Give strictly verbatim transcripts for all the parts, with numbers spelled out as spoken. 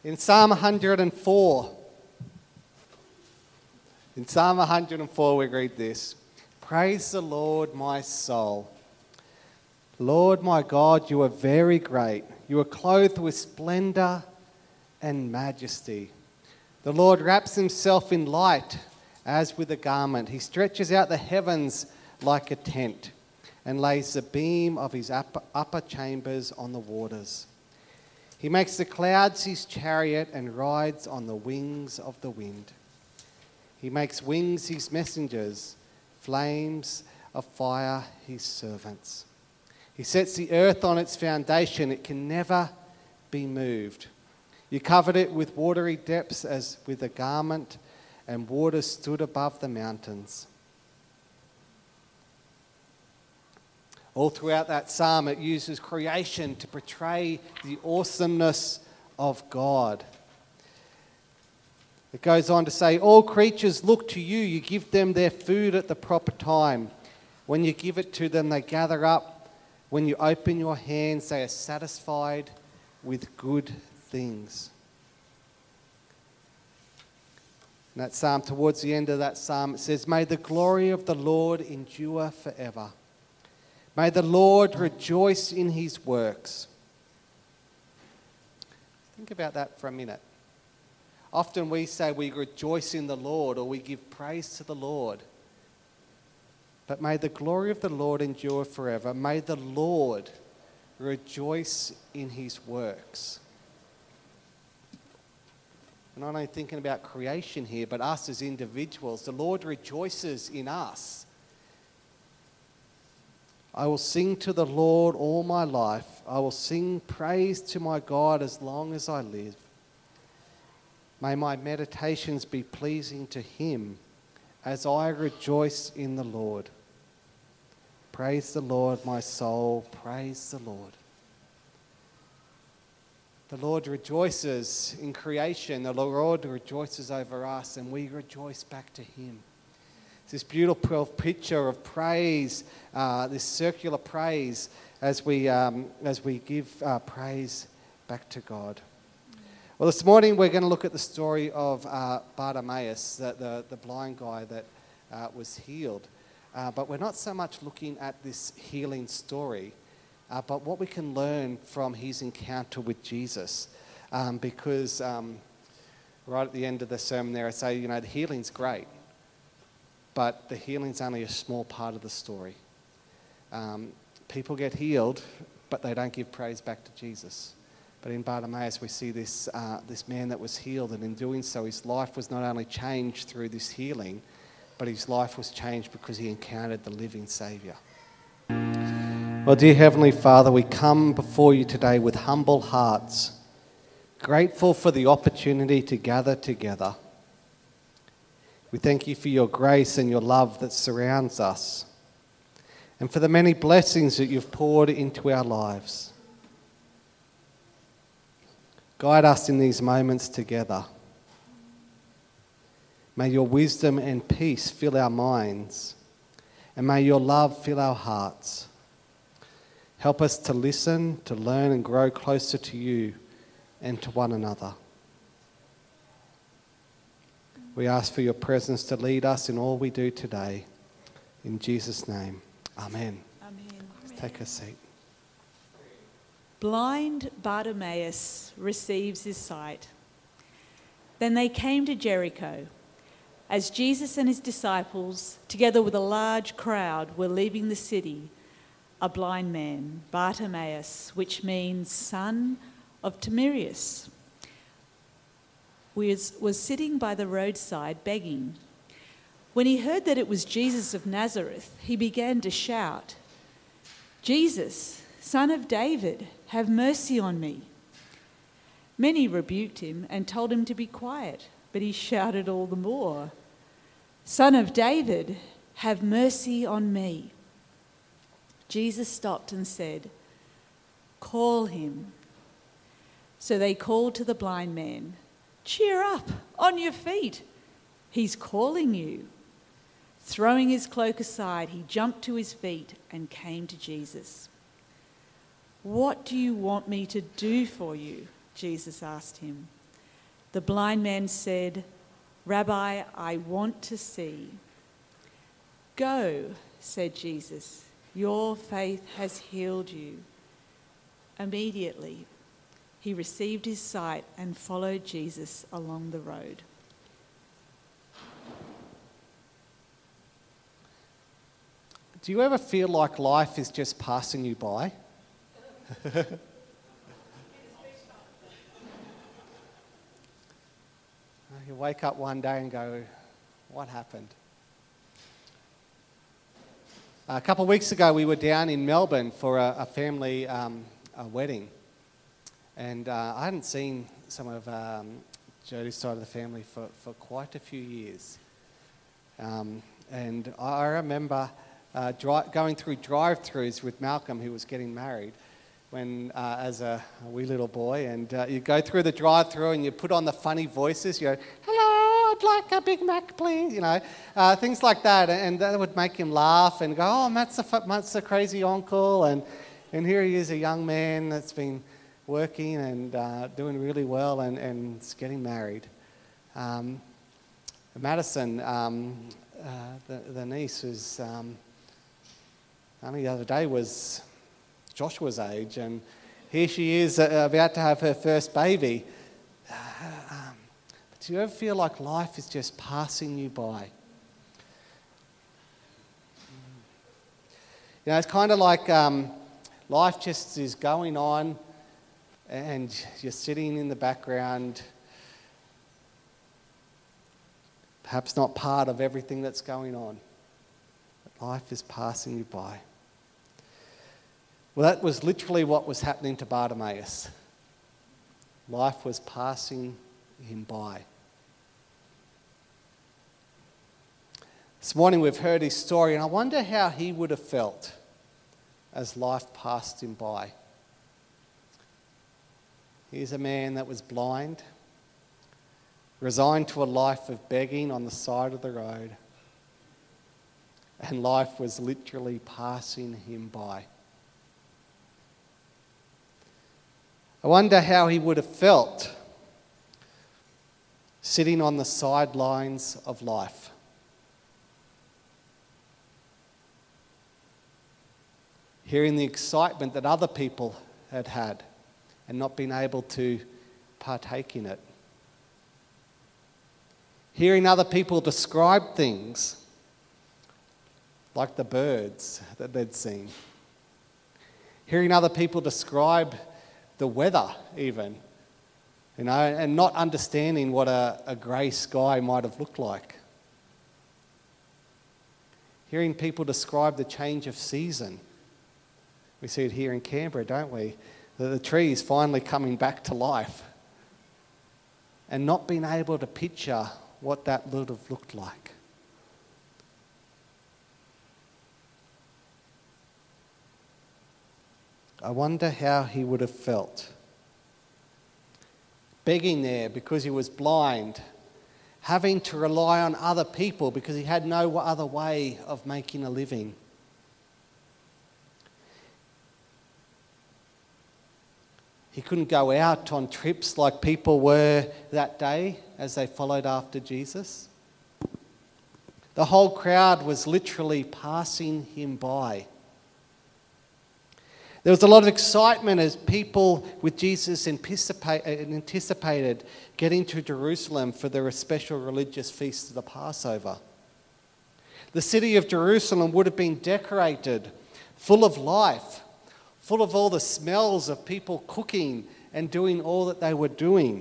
In Psalm one hundred four, in Psalm one hundred four we read this: "Praise the Lord, my soul. Lord my God, you are very great. You are clothed with splendor and majesty. The Lord wraps himself in light as with a garment. He stretches out the heavens like a tent and lays the beam of his upper, upper chambers on the waters. He makes the clouds his chariot and rides on the wings of the wind. He makes wings his messengers, flames of fire his servants. He sets the earth on its foundation. It can never be moved. You covered it with watery depths as with a garment, and waters stood above the mountains." All throughout that psalm, it uses creation to portray the awesomeness of God. It goes on to say, "All creatures look to you. You give them their food at the proper time. When you give it to them, they gather up. When you open your hands, they are satisfied with good things." In that psalm, towards the end of that psalm, it says, "May the glory of the Lord endure forever. May the Lord rejoice in his works." Think about that for a minute. Often we say we rejoice in the Lord, or we give praise to the Lord. But may the glory of the Lord endure forever. May the Lord rejoice in his works. We're not only thinking about creation here, but us as individuals. The Lord rejoices in us. "I will sing to the Lord all my life. I will sing praise to my God as long as I live. May my meditations be pleasing to him as I rejoice in the Lord. Praise the Lord, my soul. Praise the Lord." The Lord rejoices in creation. The Lord rejoices over us, and we rejoice back to him. It's this beautiful picture of praise, uh, this circular praise as we um, as we give uh, praise back to God. Well, this morning we're going to look at the story of uh, Bartimaeus, the, the, the blind guy that uh, was healed. Uh, but we're not so much looking at this healing story, uh, but what we can learn from his encounter with Jesus. Um, because um, right at the end of the sermon there, I say, you know, the healing's great, but the healing's only a small part of the story. Um, people get healed, but they don't give praise back to Jesus. But in Bartimaeus, we see this uh, this man that was healed, and in doing so, his life was not only changed through this healing, but his life was changed because he encountered the living Saviour. Well, dear Heavenly Father, we come before you today with humble hearts, grateful for the opportunity to gather together. We thank you for your grace and your love that surrounds us, and for the many blessings that you've poured into our lives. Guide us in these moments together. May your wisdom and peace fill our minds, and may your love fill our hearts. Help us to listen, to learn and grow closer to you and to one another. We ask for your presence to lead us in all we do today. In Jesus' name, amen. Amen. Take a seat. Blind Bartimaeus receives his sight. Then they came to Jericho. As Jesus and his disciples, together with a large crowd, were leaving the city, a blind man, Bartimaeus, which means son of Timaeus, was, was sitting by the roadside begging. When he heard that it was Jesus of Nazareth, he began to shout, "Jesus, Son of David, have mercy on me." Many rebuked him and told him to be quiet, but he shouted all the more, "Son of David, have mercy on me." Jesus stopped and said, "Call him." So they called to the blind man, "Cheer up, on your feet. He's calling you." Throwing his cloak aside, he jumped to his feet and came to Jesus. "What do you want me to do for you?" Jesus asked him. The blind man said, "Rabbi, I want to see." "Go," said Jesus, "your faith has healed you." Immediately, he received his sight and followed Jesus along the road. Do you ever feel like life is just passing you by? You wake up one day and go, what happened? A couple of weeks ago, we were down in Melbourne for a, a family um, a wedding. And uh, I hadn't seen some of um, Jody's side of the family for, for quite a few years. Um, and I remember uh, dri- going through drive-thrus with Malcolm, who was getting married, when uh, as a, a wee little boy. And uh, you go through the drive-thru and you put on the funny voices. You go, "Hello, I'd like a Big Mac, please." You know, uh, things like that. And that would make him laugh and go, "Oh, Matt's a, Matt's a crazy uncle." And, and here he is, a young man that's been working and uh, doing really well and, and is getting married. Um, Madison, um, uh, the, the niece, was um, only the other day was Joshua's age, and here she is uh, about to have her first baby. Uh, um, but do you ever feel like life is just passing you by? You know, it's kind of like um, life just is going on, and you're sitting in the background, perhaps not part of everything that's going on. But life is passing you by. Well, that was literally what was happening to Bartimaeus. Life was passing him by. This morning we've heard his story, and I wonder how he would have felt as life passed him by. Here's a man that was blind, resigned to a life of begging on the side of the road, and life was literally passing him by. I wonder how he would have felt sitting on the sidelines of life. Hearing the excitement that other people had had and not being able to partake in it. Hearing other people describe things like the birds that they'd seen. Hearing other people describe the weather even, you know, and not understanding what a, a grey sky might have looked like. Hearing people describe the change of season. We see it here in Canberra, don't we? The, the trees finally coming back to life. And not being able to picture what that would have looked like. I wonder how he would have felt. Begging there because he was blind, having to rely on other people because he had no other way of making a living. He couldn't go out on trips like people were that day as they followed after Jesus. The whole crowd was literally passing him by. There was a lot of excitement as people with Jesus anticipated getting to Jerusalem for their special religious feast of the Passover. The city of Jerusalem would have been decorated, full of life, full of all the smells of people cooking and doing all that they were doing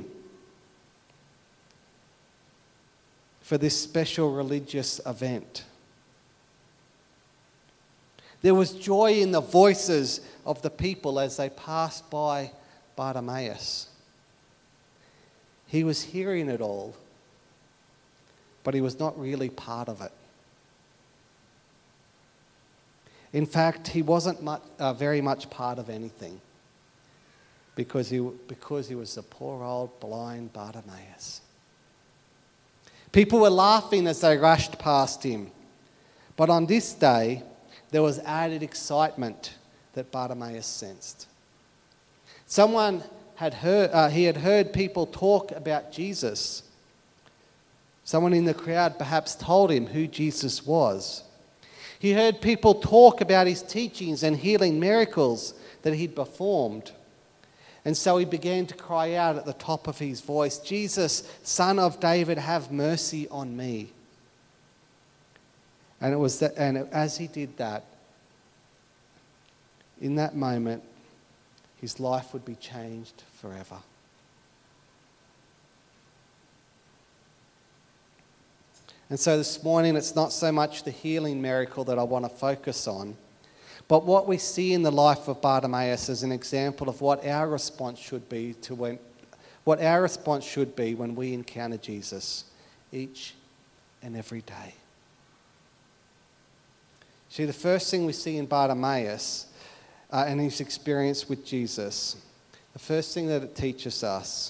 for this special religious event. There was joy in the voices of the people as they passed by Bartimaeus. He was hearing it all, but he was not really part of it. In fact, he wasn't much, uh, very much part of anything because he, because he was a poor old blind Bartimaeus. People were laughing as they rushed past him, but on this day, there was added excitement that Bartimaeus sensed. Someone had heard, uh, he had heard people talk about Jesus. Someone in the crowd perhaps told him who Jesus was. He heard people talk about his teachings and healing miracles that he'd performed. And so he began to cry out at the top of his voice, "Jesus, Son of David, have mercy on me." And it was that, and as he did that, in that moment, his life would be changed forever. And so this morning, it's not so much the healing miracle that I want to focus on, but what we see in the life of Bartimaeus as an example of what our response should be to when, what our response should be when we encounter Jesus each and every day. See, the first thing we see in Bartimaeus uh, and his experience with Jesus, the first thing that it teaches us.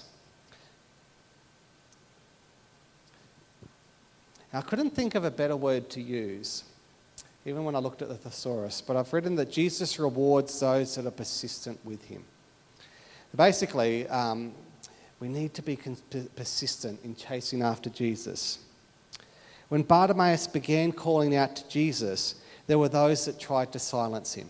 I couldn't think of a better word to use, even when I looked at the thesaurus, but I've written that Jesus rewards those that are persistent with him. Basically, um, we need to be persistent in chasing after Jesus. When Bartimaeus began calling out to Jesus, there were those that tried to silence him.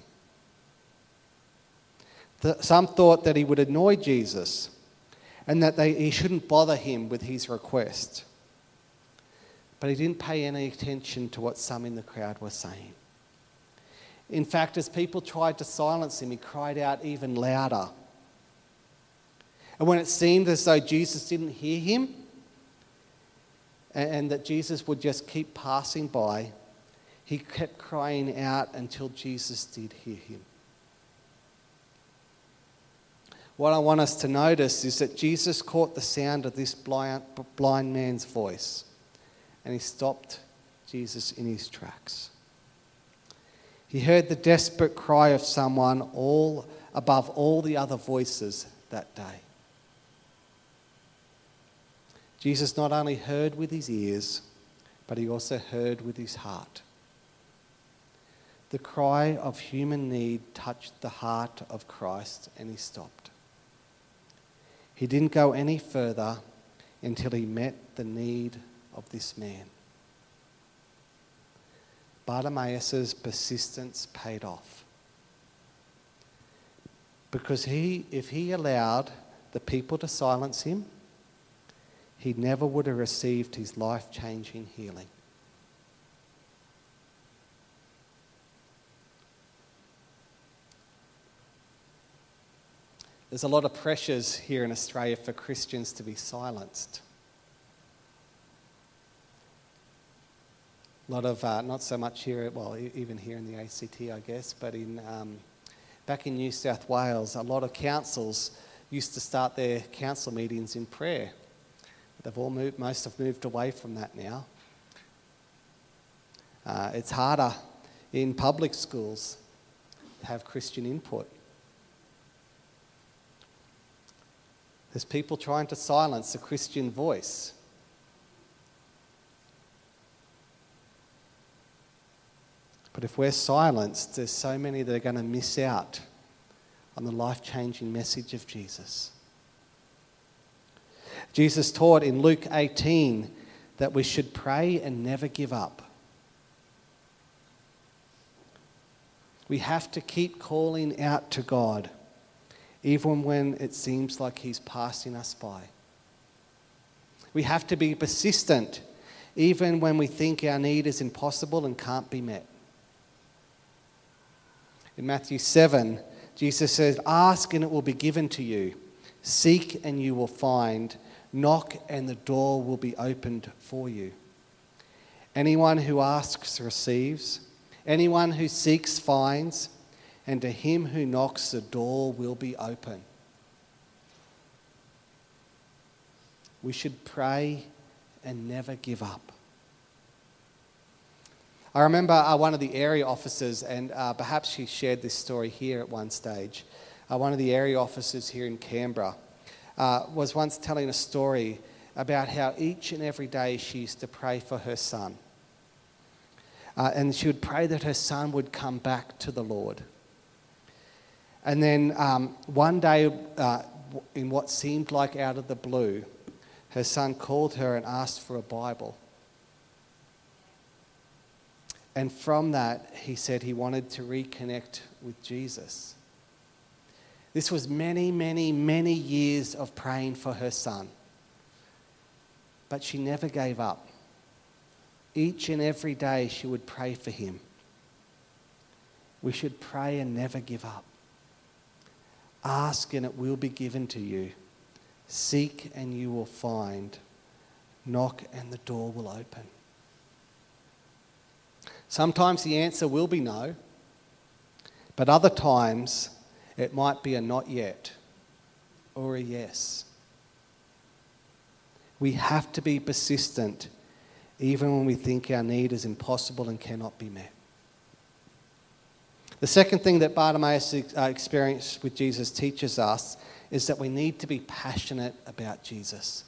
Some thought that he would annoy Jesus and that they, he shouldn't bother him with his request. But he didn't pay any attention to what some in the crowd were saying. In fact, as people tried to silence him, he cried out even louder. And when it seemed as though Jesus didn't hear him, and, and that Jesus would just keep passing by, he kept crying out until Jesus did hear him. What I want us to notice is that Jesus caught the sound of this blind, blind man's voice. And he stopped Jesus in his tracks. He heard the desperate cry of someone all above all the other voices that day. Jesus not only heard with his ears, but he also heard with his heart. The cry of human need touched the heart of Christ, and he stopped. He didn't go any further until he met the need of this man. Bartimaeus' persistence paid off. Because he, if he allowed the people to silence him, he never would have received his life-changing healing. There's a lot of pressures here in Australia for Christians to be silenced. A lot of, uh, not so much here, well, even here in the A C T, I guess, but in um, back in New South Wales, a lot of councils used to start their council meetings in prayer. They've all moved, most have moved away from that now. Uh, it's harder in public schools to have Christian input. There's people trying to silence the Christian voice. But if we're silenced, there's so many that are going to miss out on the life-changing message of Jesus. Jesus taught in Luke eighteen that we should pray and never give up. We have to keep calling out to God, even when it seems like he's passing us by. We have to be persistent, even when we think our need is impossible and can't be met. In Matthew seven, Jesus says, "Ask and it will be given to you. Seek and you will find. Knock and the door will be opened for you. Anyone who asks receives. Anyone who seeks finds. And to him who knocks, the door will be open." We should pray and never give up. I remember uh, one of the area officers, and uh, perhaps she shared this story here at one stage, uh, one of the area officers here in Canberra uh, was once telling a story about how each and every day she used to pray for her son. Uh, and she would pray that her son would come back to the Lord. And then um, one day, uh, in what seemed like out of the blue, her son called her and asked for a Bible. And from that, he said he wanted to reconnect with Jesus. This was many, many, many years of praying for her son. But she never gave up. Each and every day she would pray for him. We should pray and never give up. Ask and it will be given to you. Seek and you will find. Knock and the door will open. Sometimes the answer will be no, but other times it might be a not yet or a yes. We have to be persistent even when we think our need is impossible and cannot be met. The second thing that Bartimaeus' experience with Jesus teaches us is that we need to be passionate about Jesus.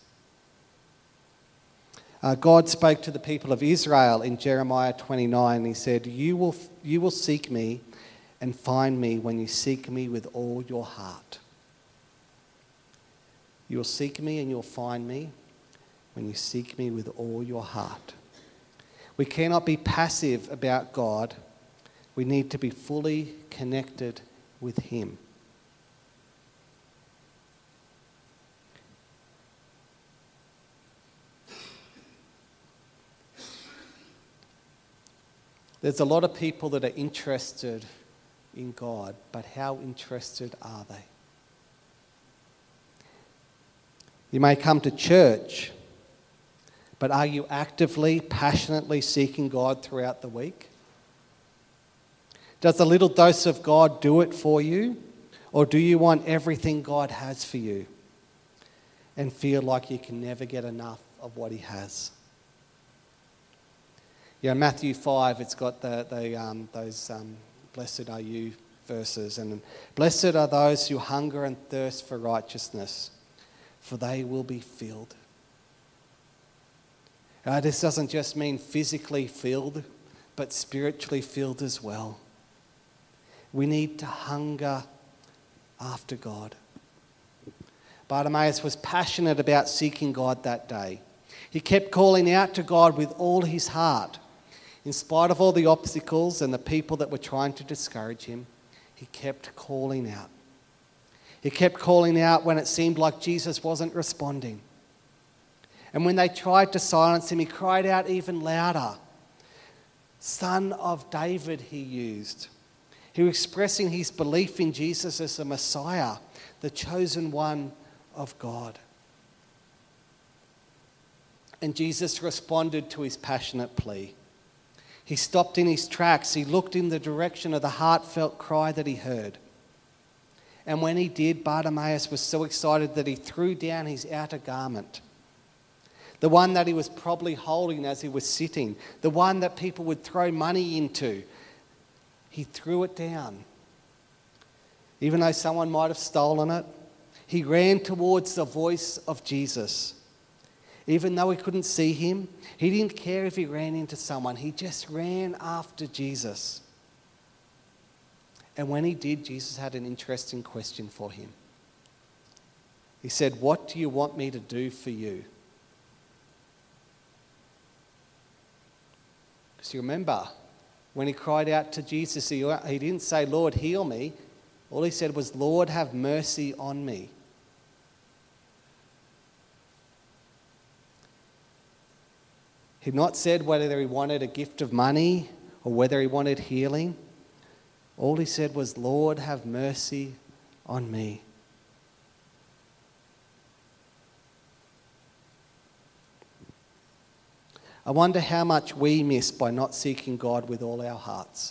Uh, God spoke to the people of Israel in Jeremiah twenty-nine. He said, you will, you will seek me and find me when you seek me with all your heart. You will seek me and you'll find me when you seek me with all your heart. We cannot be passive about God. We need to be fully connected with him. There's a lot of people that are interested in God, but how interested are they? You may come to church, but are you actively, passionately seeking God throughout the week? Does a little dose of God do it for you? Or do you want everything God has for you and feel like you can never get enough of what he has? Yeah, Matthew five, it's got the, the um, those um, blessed are you verses. And blessed are those who hunger and thirst for righteousness, for they will be filled. Uh, this doesn't just mean physically filled, but spiritually filled as well. We need to hunger after God. Bartimaeus was passionate about seeking God that day. He kept calling out to God with all his heart. In spite of all the obstacles and the people that were trying to discourage him, he kept calling out. He kept calling out when it seemed like Jesus wasn't responding. And when they tried to silence him, he cried out even louder. Son of David, he used. He was expressing his belief in Jesus as the Messiah, the chosen one of God. And Jesus responded to his passionate plea. He stopped in his tracks. He looked in the direction of the heartfelt cry that he heard. And when he did, Bartimaeus was so excited that he threw down his outer garment, the one that he was probably holding as he was sitting, the one that people would throw money into. He threw it down. Even though someone might have stolen it, he ran towards the voice of Jesus. Even though he couldn't see him, he didn't care if he ran into someone. He just ran after Jesus. And when he did, Jesus had an interesting question for him. He said, "What do you want me to do for you?" Because you remember, when he cried out to Jesus, he, he didn't say, "Lord, heal me." All he said was, "Lord, have mercy on me." He'd not said whether he wanted a gift of money or whether he wanted healing. All he said was, "Lord, have mercy on me." I wonder how much we miss by not seeking God with all our hearts.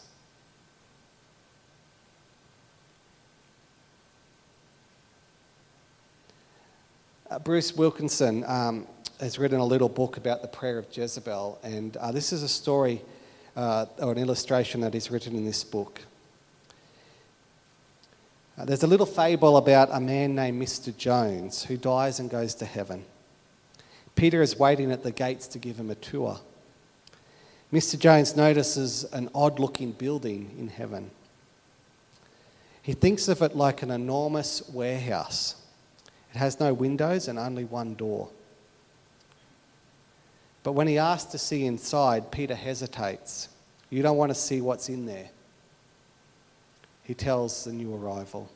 Uh, Bruce Wilkinson um, has written a little book about the prayer of Jezebel, and uh, this is a story uh, or an illustration that is written in this book. Uh, there's a little fable about a man named Mister Jones who dies and goes to heaven. Peter is waiting at the gates to give him a tour. Mister Jones notices an odd-looking building in heaven. He thinks of it like an enormous warehouse It has no windows and only one door. But when he asks to see inside, Peter hesitates. You don't want to see what's in there. He tells the new arrival.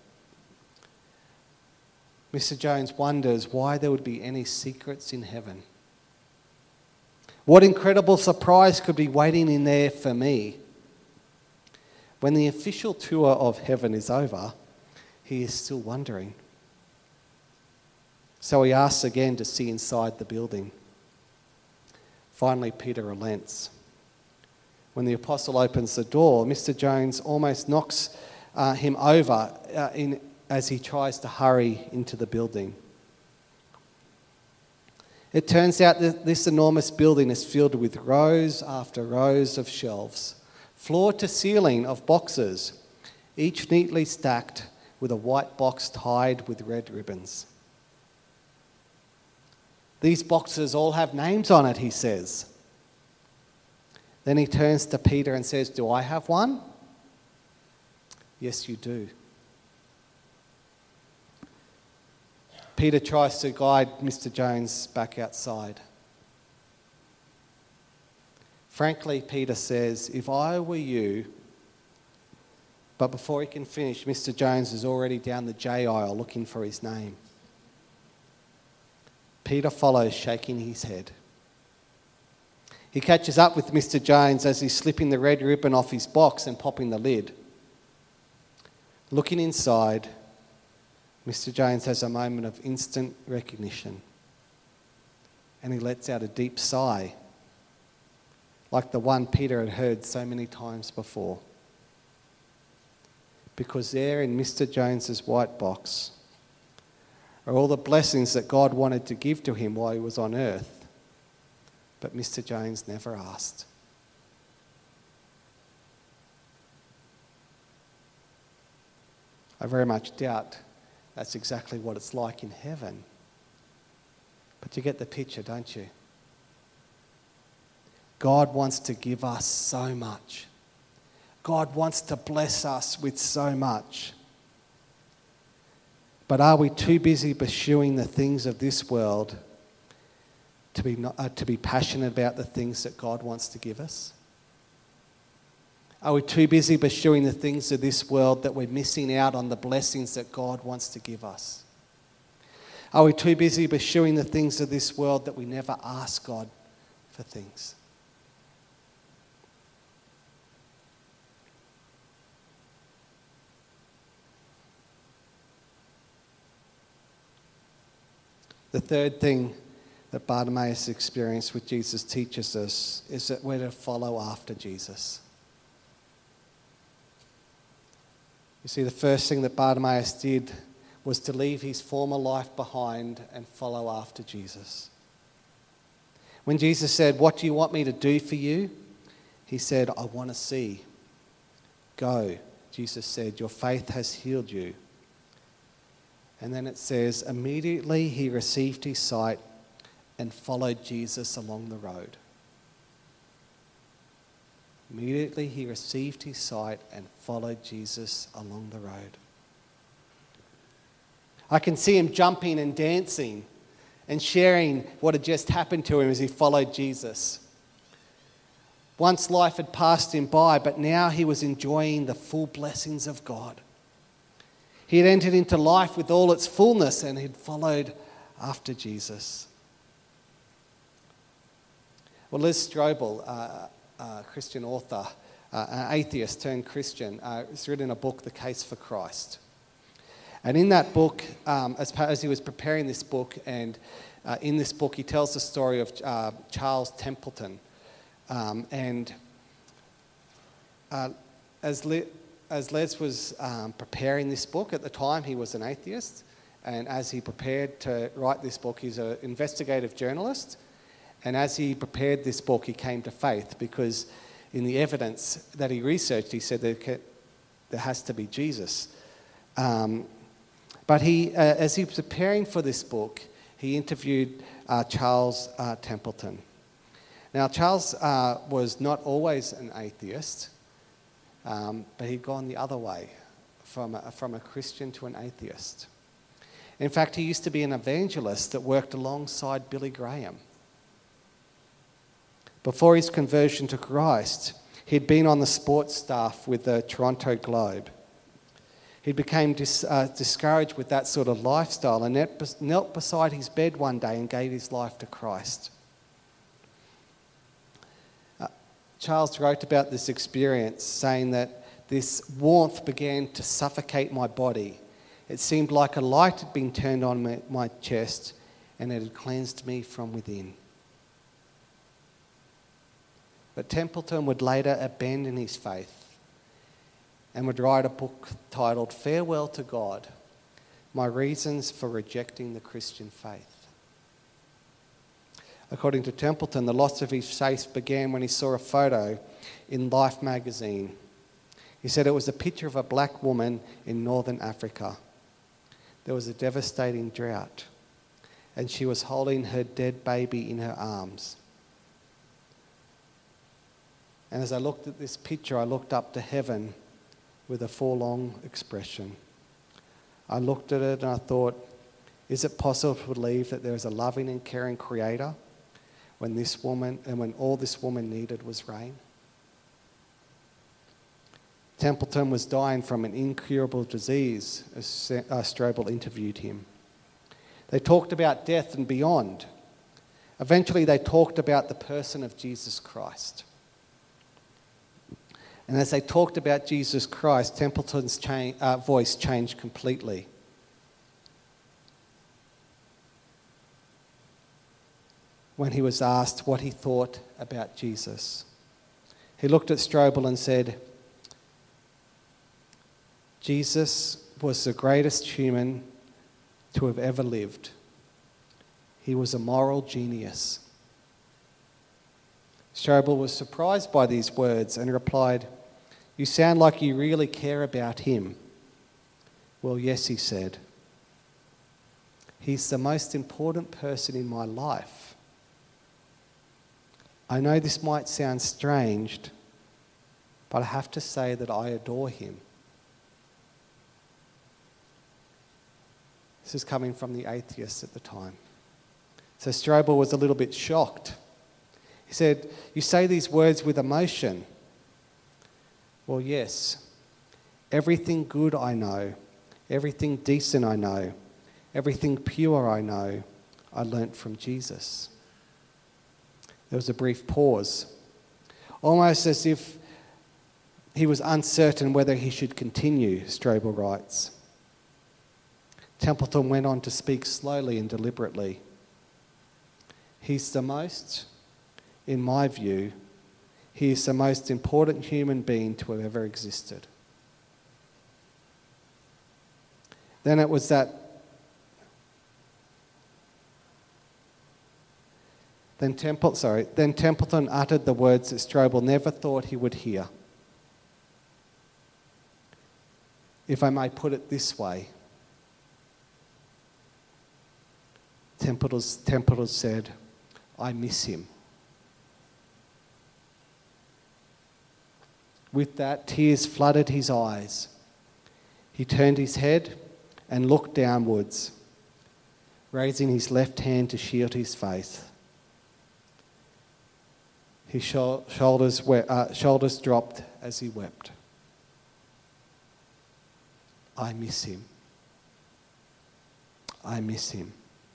Mister Jones wonders why there would be any secrets in heaven. What incredible surprise could be waiting in there for me? When the official tour of heaven is over, he is still wondering. So he asks again to see inside the building. Finally, Peter relents. When the apostle opens the door, Mister Jones almost knocks uh, him over uh, in, as he tries to hurry into the building. It turns out that this enormous building is filled with rows after rows of shelves, floor to ceiling of boxes, each neatly stacked with a white box tied with red ribbons. These boxes all have names on it, he says. Then he turns to Peter and says, "Do I have one?" "Yes, you do." Peter tries to guide Mister Jones back outside. Frankly, Peter says, "If I were you..." But before he can finish, Mister Jones is already down the J aisle looking for his name. Peter follows, shaking his head. He catches up with Mister Jones as he's slipping the red ribbon off his box and popping the lid. Looking inside, Mister Jones has a moment of instant recognition, and he lets out a deep sigh, like the one Peter had heard so many times before. Because there in Mister Jones's white box are all the blessings that God wanted to give to him while he was on earth, but Mister Jones never asked. I very much doubt that's exactly what it's like in heaven. But you get the picture, don't you? God wants to give us so much. God wants to bless us with so much. But are we too busy pursuing the things of this world to be, not, uh, to be passionate about the things that God wants to give us? Are we too busy pursuing the things of this world that we're missing out on the blessings that God wants to give us? Are we too busy pursuing the things of this world that we never ask God for things? The third thing that Bartimaeus experienced with Jesus teaches us is that we're to follow after Jesus. You see, the first thing that Bartimaeus did was to leave his former life behind and follow after Jesus. When Jesus said, "What do you want me to do for you?" he said, "I want to see." "Go," Jesus said, "your faith has healed you." And then it says, immediately he received his sight and followed Jesus along the road. Immediately he received his sight and followed Jesus along the road. I can see him jumping and dancing and sharing what had just happened to him as he followed Jesus. Once life had passed him by, but now he was enjoying the full blessings of God. He had entered into life with all its fullness and had followed after Jesus. Well, Liz Strobel, uh, a Christian author, uh, an atheist turned Christian, uh, has written a book, The Case for Christ. And in that book, um, as, as he was preparing this book, and uh, in this book he tells the story of uh, Charles Templeton. Um, and uh, as, Le- as Les was um, preparing this book, at the time he was an atheist, and as he prepared to write this book, he's an investigative journalist. And as he prepared this book, he came to faith because in the evidence that he researched, he said there, can, there has to be Jesus. Um, but he, uh, as he was preparing for this book, he interviewed uh, Charles uh, Templeton. Now, Charles uh, was not always an atheist, um, but he'd gone the other way, from a, from a Christian to an atheist. In fact, he used to be an evangelist that worked alongside Billy Graham. Before his conversion to Christ, he'd been on the sports staff with the Toronto Globe. He became dis, uh, discouraged with that sort of lifestyle and knelt beside his bed one day and gave his life to Christ. Uh, Charles wrote about this experience, saying that this warmth began to suffocate my body. It seemed like a light had been turned on my, my chest and it had cleansed me from within. But Templeton would later abandon his faith and would write a book titled Farewell to God, My Reasons for Rejecting the Christian Faith. According to Templeton, the loss of his faith began when he saw a photo in Life magazine. He said it was a picture of a black woman in northern Africa. There was a devastating drought, and she was holding her dead baby in her arms. And as I looked at this picture, I looked up to heaven with a forlorn expression. I looked at it and I thought, is it possible to believe that there is a loving and caring Creator when this woman and when all this woman needed was rain? Templeton was dying from an incurable disease as Strobel interviewed him. They talked about death and beyond. Eventually they talked about the person of Jesus Christ. And as they talked about Jesus Christ, Templeton's cha- uh, voice changed completely. When he was asked what he thought about Jesus, he looked at Strobel and said, Jesus was the greatest human to have ever lived. He was a moral genius. Strobel was surprised by these words and replied, "You sound like you really care about him." "Well, yes," he said. "He's the most important person in my life. I know this might sound strange, but I have to say that I adore him." This is coming from the atheist at the time. So Strobel was a little bit shocked. He said, "You say these words with emotion." "Well, yes. Everything good I know, everything decent I know, everything pure I know, I learnt from Jesus." There was a brief pause, almost as if he was uncertain whether he should continue, Strobel writes. Templeton went on to speak slowly and deliberately. "He's the most, in my view, he is the most important human being to have ever existed." Then it was that Then, Temple, sorry, then Templeton uttered the words that Strobel never thought he would hear. If I may put it this way, Templeton, Templeton said, "I miss him." With that, tears flooded his eyes. He turned his head and looked downwards, raising his left hand to shield his face. His shoulders, were, uh, shoulders dropped as he wept. "I miss him. I miss him."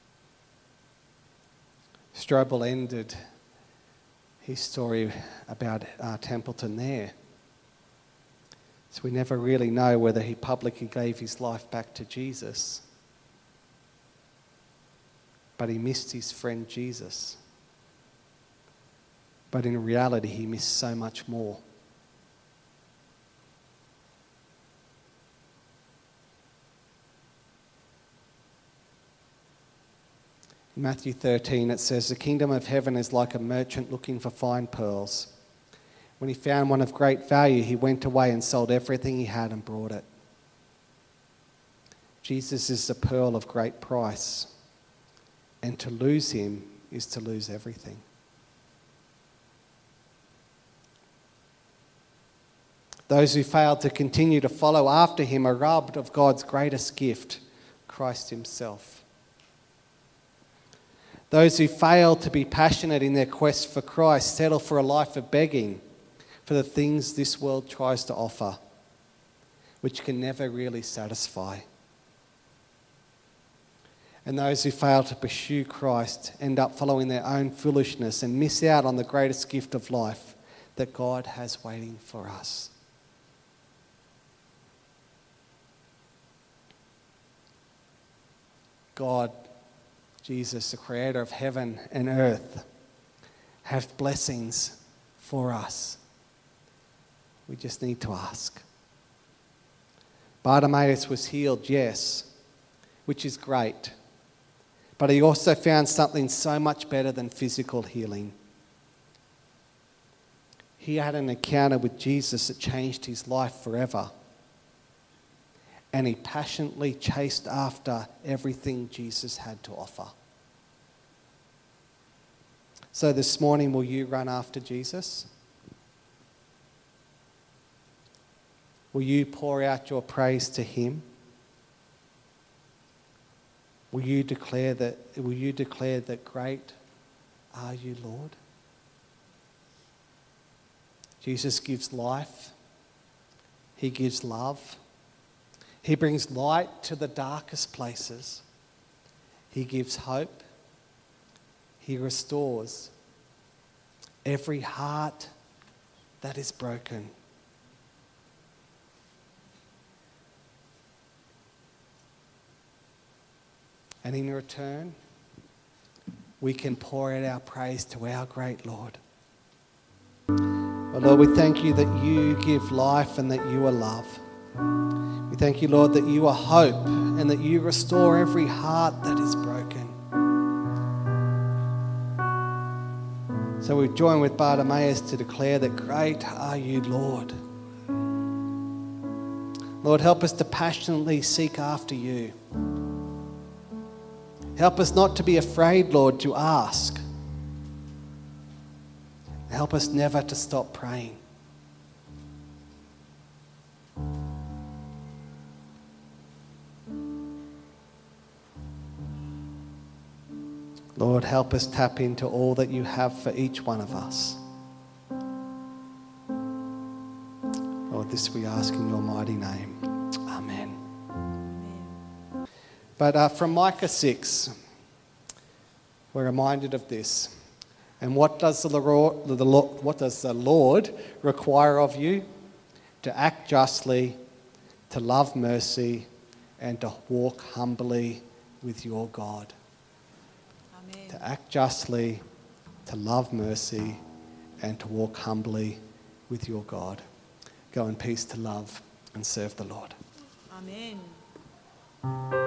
Strobel ended his story about uh, Templeton there. So we never really know whether he publicly gave his life back to Jesus, but he missed his friend Jesus. But in reality, he missed so much more. In Matthew thirteen, it says, "The kingdom of heaven is like a merchant looking for fine pearls. When he found one of great value, he went away and sold everything he had and brought it." Jesus is the pearl of great price, and to lose him is to lose everything. Those who failed to continue to follow after him are robbed of God's greatest gift, Christ himself. Those who fail to be passionate in their quest for Christ settle for a life of begging for the things this world tries to offer, which can never really satisfy. And those who fail to pursue Christ end up following their own foolishness and miss out on the greatest gift of life that God has waiting for us. God, Jesus, the creator of heaven and earth, has blessings for us. We just need to ask. Bartimaeus was healed, yes, which is great. But he also found something so much better than physical healing. He had an encounter with Jesus that changed his life forever. And he passionately chased after everything Jesus had to offer. So this morning, will you run after Jesus? Will you pour out your praise to him? Will you declare that, will you declare that great are you, Lord? Jesus gives life. He gives love. He brings light to the darkest places. He gives hope. He restores every heart that is broken. And in return, we can pour out our praise to our great Lord. Well, Lord, we thank you that you give life and that you are love. We thank you, Lord, that you are hope and that you restore every heart that is broken. So we join with Bartimaeus to declare that great are you, Lord. Lord, help us to passionately seek after you. Help us not to be afraid, Lord, to ask. Help us never to stop praying. Lord, help us tap into all that you have for each one of us. Lord, this we ask in your mighty name. Amen. Amen. But uh, from Micah six, we're reminded of this. And what does the Lord, the Lord, what does the Lord require of you? To act justly, to love mercy, and to walk humbly with your God. Amen. To act justly, to love mercy, and to walk humbly with your God. Go in peace to love and serve the Lord. Amen.